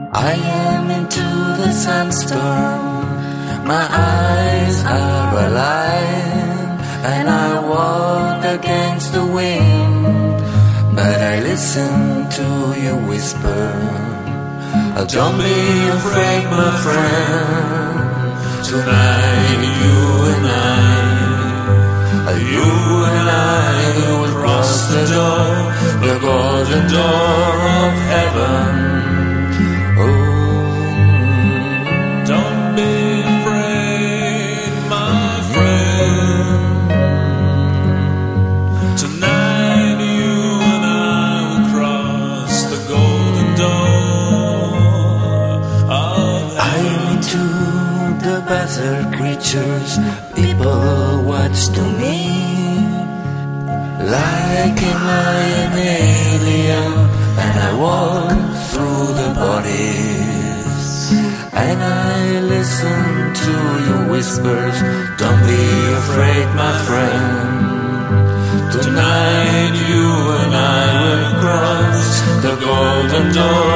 I am into the sandstorm, my eyes are alive, and I walk against the wind, but I listen to you whisper, oh, don't be afraid, my friend. Tonight you and I will cross the door, the golden door of heaven. Don't be afraid, my friend. Tonight you and I will cross the golden door of heaven. I am into the bazar creatures, people watch to me, like am I an alien, and I walk through the bodies, and I listen to your whispers, don't be afraid, my friend. Tonight you and I will cross the golden door